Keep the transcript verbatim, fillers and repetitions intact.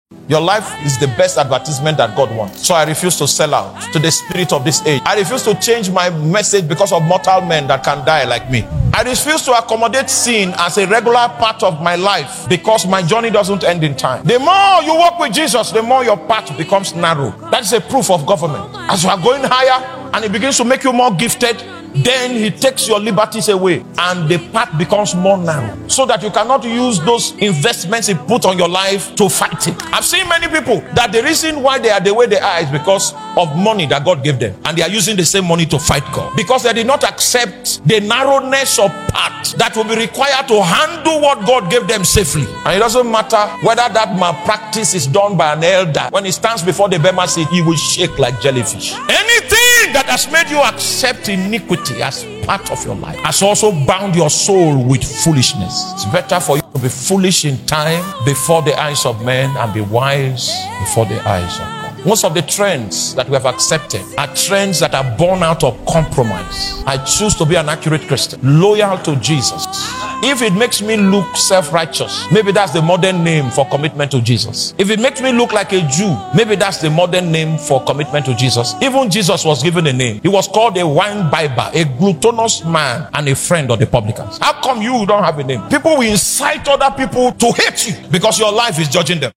Your life is the best advertisement that God wants. So I refuse to sell out to the spirit of this age. I refuse to change my message because of mortal men that can die like me. I refuse to accommodate sin as a regular part of my life because my journey doesn't end in time. The more you walk with Jesus, the more your path becomes narrow. That is a proof of government. As you are going higher and it begins to make you more gifted, then he takes your liberties away and the path becomes more narrow so that you cannot use those investments he put on your life to fight it. I've seen many people that the reason why they are the way they are is because of money that God gave them, and they are using the same money to fight God because they did not accept the narrowness of path that will be required to handle what God gave them safely. And it doesn't matter whether that malpractice is done by an elder. When he stands before the Bema seat, he will shake like jellyfish. Anything that has made you accept iniquity as part of your life has also bound your soul with foolishness. It's better for you to be foolish in time before the eyes of men and be wise before the eyes of God. Most of the trends that we have accepted are trends that are born out of compromise. I choose to be an accurate Christian, loyal to Jesus. If it makes me look self-righteous, maybe that's the modern name for commitment to Jesus. If it makes me look like a Jew, maybe that's the modern name for commitment to Jesus. Even Jesus was given a name. He was called a wine bibber, a gluttonous man, and a friend of the publicans. How come you don't have a name? People will incite other people to hate you because your life is judging them.